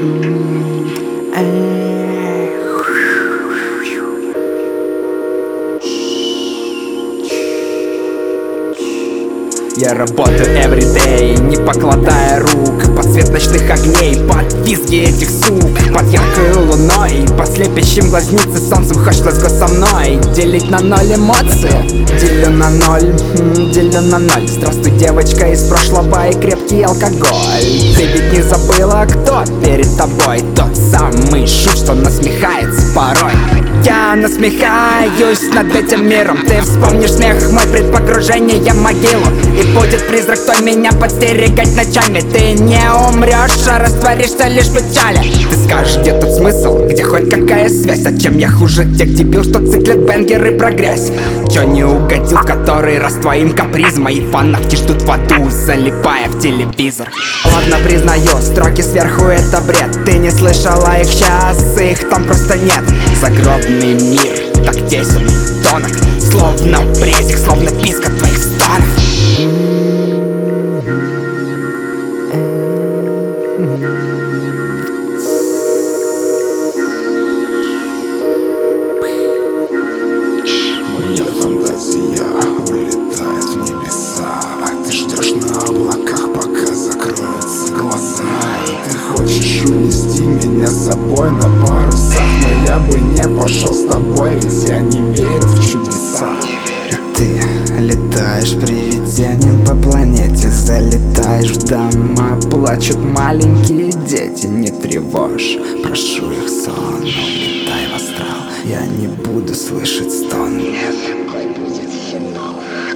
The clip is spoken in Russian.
Я работаю everyday, не покладая рук, под свет ночных огней, под визги этих сук, под яркой луной, под слепящим глазницы солнцем. Хочешь ласко со мной делить на ноль эмоции? Делю на ноль, делю на ноль. Здравствуй, девочка из прошлого и крепкий алкоголь. Ты ведь не забыла, кто перед тобой? Тот самый шут, что насмехается порой. Я насмехаюсь над этим миром. Ты вспомнишь смех мой пред погружением в могилу, и будет призрак, кто меня подстерегать ночами. Ты не умрешь, а растворишься лишь в печали. Ты скажешь, где тут смысл, где хоть какая связь? А чем я хуже тех дебил, что циклят бенгеры про грязь? Чё не угодил в который раз твоим капризом? Мои фанатки ждут в аду, залипая в телевизор. Ладно, признаю, строки сверху это бред. Ты не слышала их сейчас, их там просто нет. Загробный мир так тесен, тонок, словно презик, словно писк от твоих стонов. Моя фантазия улетает в небеса, а ты ждешь на облаках, пока закроются глаза. И ты хочешь унести меня с собой на парусах, но я бы не пошел с тобой, ведь я не верю в чудеса. Ты летаешь привидением по планете, залетаешь в дома, плачут маленькие дети. Не тревожь, прошу их сон, улетай в астрал, я не буду слышать стон. Нет, будет финал.